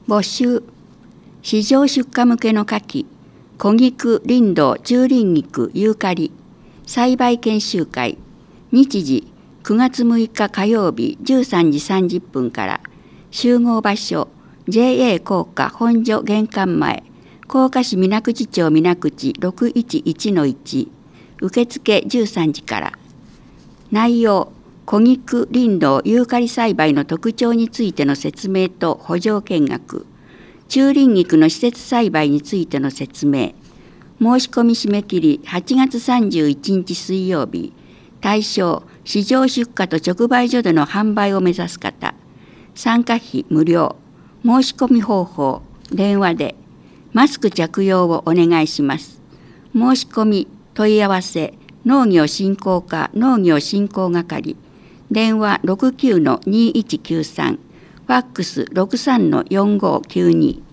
募集。市場出荷向けの牡蠣、小菊、リンドウ、中輪菊、ユーカリ、栽培研修会。日時、9月6日火曜日13時30分から。集合場所、JA 甲賀本所玄関前、甲賀市水口町水口 611-1、受付13時から。内容、小菊、リンドウ、ユーカリ栽培の特徴についての説明と圃場見学、中輪菊の施設栽培についての説明。申し込み締め切り8月31日水曜日。対象、市場出荷と直売所での販売を目指す方。参加費無料。申し込み方法、電話で。マスク着用をお願いします。申し込み、問い合わせ、農業振興課農業振興係。電話 69-2193、ファックス 63-4592。